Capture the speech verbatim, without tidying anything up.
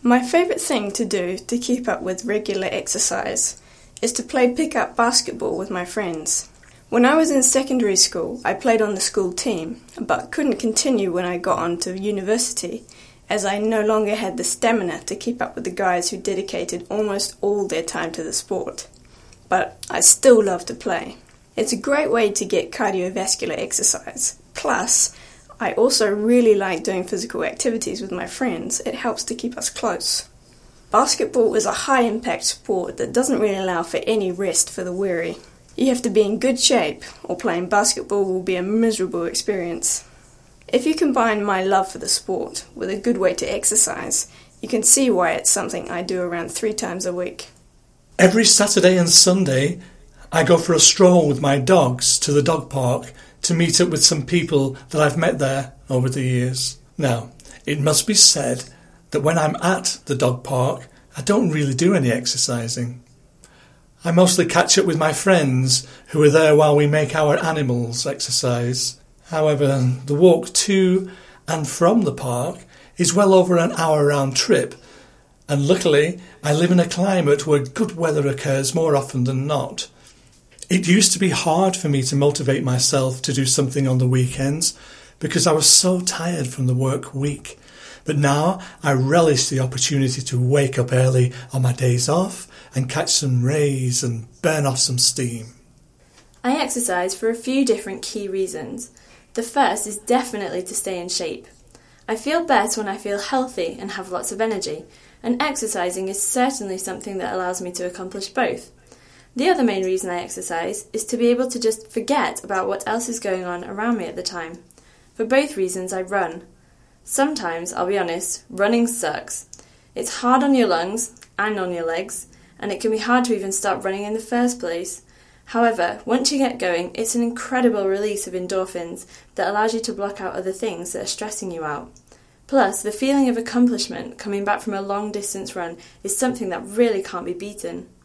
My favourite thing to do to keep up with regular exercise is to play pick-up basketball with my friends. When I was in secondary school, I played on the school team, but couldn't continue when I got on to university, as I no longer had the stamina to keep up with the guys who dedicated almost all their time to the sport. But I still love to play. It's a great way to get cardiovascular exercise. Plus, I also really like doing physical activities with my friends. It helps to keep us close. Basketball is a high-impact sport that doesn't really allow for any rest for the weary. You have to be in good shape, or playing basketball will be a miserable experience. If you combine my love for the sport with a good way to exercise, you can see why it's something I do around three times a week. Every Saturday and Sunday, I go for a stroll with my dogs to the dog park to meet up with some people that I've met there over the years. Now, it must be said that when I'm at the dog park, I don't really do any exercising. I mostly catch up with my friends who are there while we make our animals exercise. However, the walk to and from the park is well over an hour round trip, and luckily I live in a climate where good weather occurs more often than not. It used to be hard for me to motivate myself to do something on the weekends because I was so tired from the work week. But now I relish the opportunity to wake up early on my days off and catch some rays and burn off some steam. I exercise for a few different key reasons. The first is definitely to stay in shape. I feel best when I feel healthy and have lots of energy, and exercising is certainly something that allows me to accomplish both. The other main reason I exercise is to be able to just forget about what else is going on around me at the time. For both reasons I run. Sometimes, I'll be honest, running sucks. It's hard on your lungs and on your legs, and it can be hard to even start running in the first place. However, once you get going, it's an incredible release of endorphins that allows you to block out other things that are stressing you out. Plus, the feeling of accomplishment coming back from a long distance run is something that really can't be beaten.